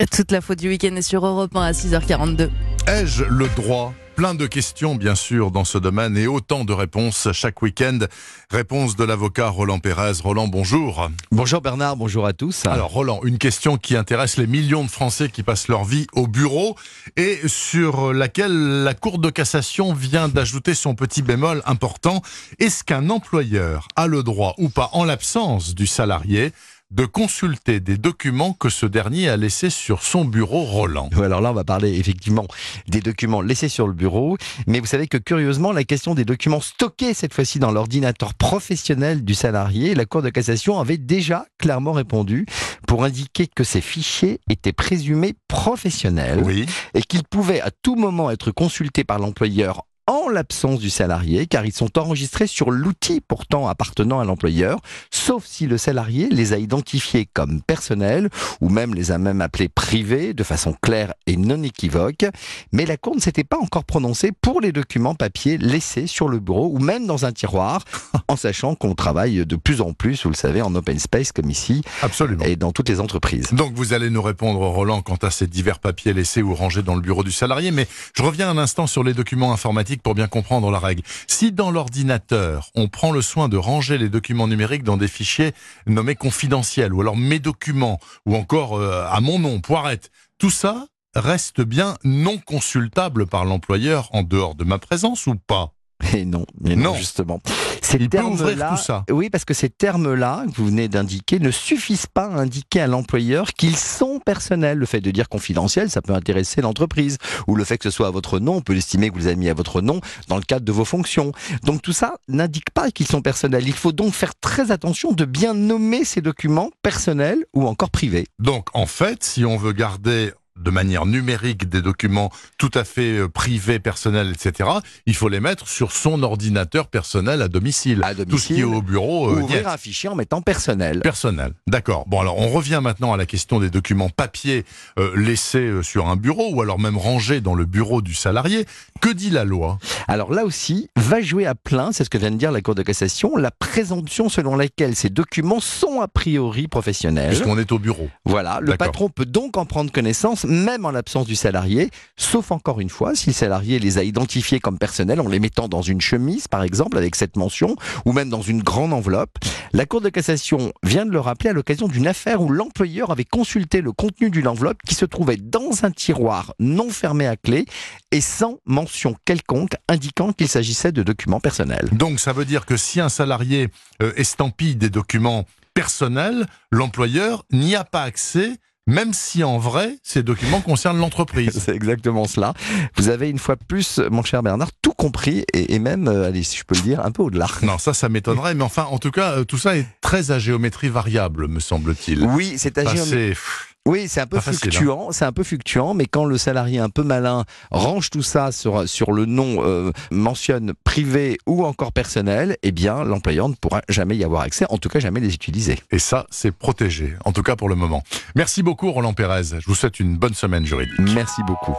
Toute la faute du week-end est sur Europe 1 à 6h42. Ai-je le droit ? Plein de questions, bien sûr, dans ce domaine et autant de réponses chaque week-end. Réponse de l'avocat Roland Pérez. Roland, bonjour. Bonjour Bernard, bonjour à tous. Alors Roland, une question qui intéresse les millions de Français qui passent leur vie au bureau et sur laquelle la Cour de cassation vient d'ajouter son petit bémol important. Est-ce qu'un employeur a le droit ou pas, en l'absence du salarié, de consulter des documents que ce dernier a laissés sur son bureau, Roland? Alors là, on va parler effectivement des documents laissés sur le bureau, mais vous savez que curieusement, la question des documents stockés cette fois-ci dans l'ordinateur professionnel du salarié, la Cour de cassation avait déjà clairement répondu pour indiquer que ces fichiers étaient présumés professionnels et qu'ils pouvaient à tout moment être consultés par l'employeur en l'absence du salarié, car ils sont enregistrés sur l'outil pourtant appartenant à l'employeur, sauf si le salarié les a identifiés comme personnels, ou même les a même appelés privés, de façon claire et non équivoque. Mais la Cour ne s'était pas encore prononcée pour les documents papier laissés sur le bureau, ou même dans un tiroir, en sachant qu'on travaille de plus en plus, vous le savez, en open space, comme ici, absolument, et dans toutes les entreprises. Donc vous allez nous répondre, Roland, quant à ces divers papiers laissés ou rangés dans le bureau du salarié, mais je reviens un instant sur les documents informatiques pour bien comprendre la règle. Si dans l'ordinateur, on prend le soin de ranger les documents numériques dans des fichiers nommés confidentiels, ou alors mes documents, ou encore à mon nom, Poirette, tout ça reste bien non consultable par l'employeur en dehors de ma présence ou pas? Et non, justement. Il peut ouvrir tout ça. Oui, parce que ces termes-là que vous venez d'indiquer ne suffisent pas à indiquer à l'employeur qu'ils sont personnels. Le fait de dire confidentiel, ça peut intéresser l'entreprise. Ou le fait que ce soit à votre nom, on peut l'estimer que vous avez mis à votre nom dans le cadre de vos fonctions. Donc tout ça n'indique pas qu'ils sont personnels. Il faut donc faire très attention de bien nommer ces documents personnels ou encore privés. Donc en fait, si on veut garder de manière numérique des documents tout à fait privés, personnels, etc., il faut les mettre sur son ordinateur personnel à domicile. Tout ce qui est au bureau... ouvrir un fichier en mettant personnel. Personnel, d'accord. Bon, alors on revient maintenant à la question des documents papier laissés sur un bureau ou alors même rangés dans le bureau du salarié. Que dit la loi? Alors là aussi, va jouer à plein, c'est ce que vient de dire la Cour de cassation, la présomption selon laquelle ces documents sont a priori professionnels. Puisqu'on est au bureau. Voilà, le patron peut donc en prendre connaissance, même en l'absence du salarié, sauf encore une fois, si le salarié les a identifiés comme personnels en les mettant dans une chemise, par exemple, avec cette mention, ou même dans une grande enveloppe. La Cour de cassation vient de le rappeler à l'occasion d'une affaire où l'employeur avait consulté le contenu d'une enveloppe qui se trouvait dans un tiroir non fermé à clé et sans mention quelconque indiquant qu'il s'agissait de documents personnels. Donc ça veut dire que si un salarié estampille des documents personnels, l'employeur n'y a pas accès, même si en vrai, ces documents concernent l'entreprise. C'est exactement cela. Vous avez une fois de plus, mon cher Bernard, tout compris et même, allez, si je peux le dire, un peu au-delà. Non, ça m'étonnerait, mais enfin, en tout cas, tout ça est très à géométrie variable, me semble-t-il. Oui, c'est à géométrie. Oui, c'est un peu fluctuant, c'est un peu fluctuant, mais quand le salarié un peu malin range tout ça sur le nom, mentionne privé ou encore personnel, eh bien l'employeur ne pourra jamais y avoir accès, en tout cas jamais les utiliser. Et ça, c'est protégé, en tout cas pour le moment. Merci beaucoup Roland Pérez, je vous souhaite une bonne semaine juridique. Merci beaucoup.